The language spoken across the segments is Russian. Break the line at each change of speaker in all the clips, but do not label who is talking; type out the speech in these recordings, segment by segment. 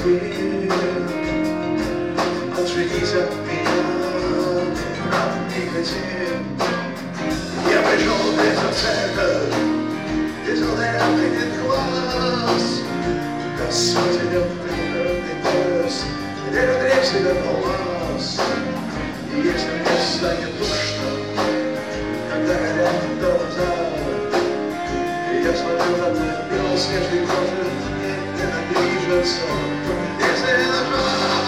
один. Отженись от меня, брат никотин. Я пришел без акцента, без улыбки глаз. Господь идет предупредный поезд, где отрезали до глаз. И если мне станет душно, когда горят глаза, я смотрю на белоснежный кожи, мне движется, если нажать.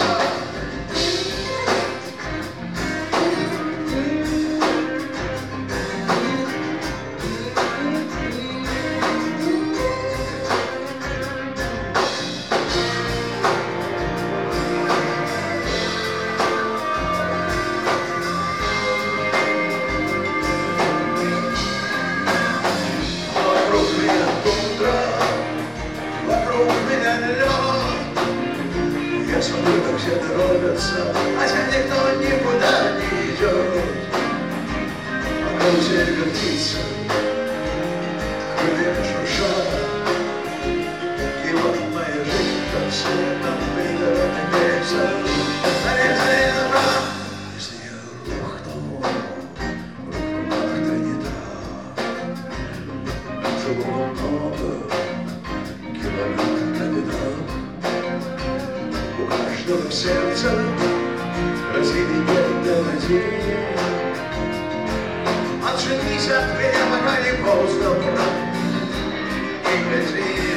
Я смотрю, как все торопятся, хотя никто никуда не идет. А карусель вертится, крылья шуршат. И вот моя жизнь, как светом, придорожный пейзаж. Если я рухну, как-то не так. Живу много километров на бедрах. У каждого сердца разбитый бедный один. Отженись от меня, пока не поздно, брат, и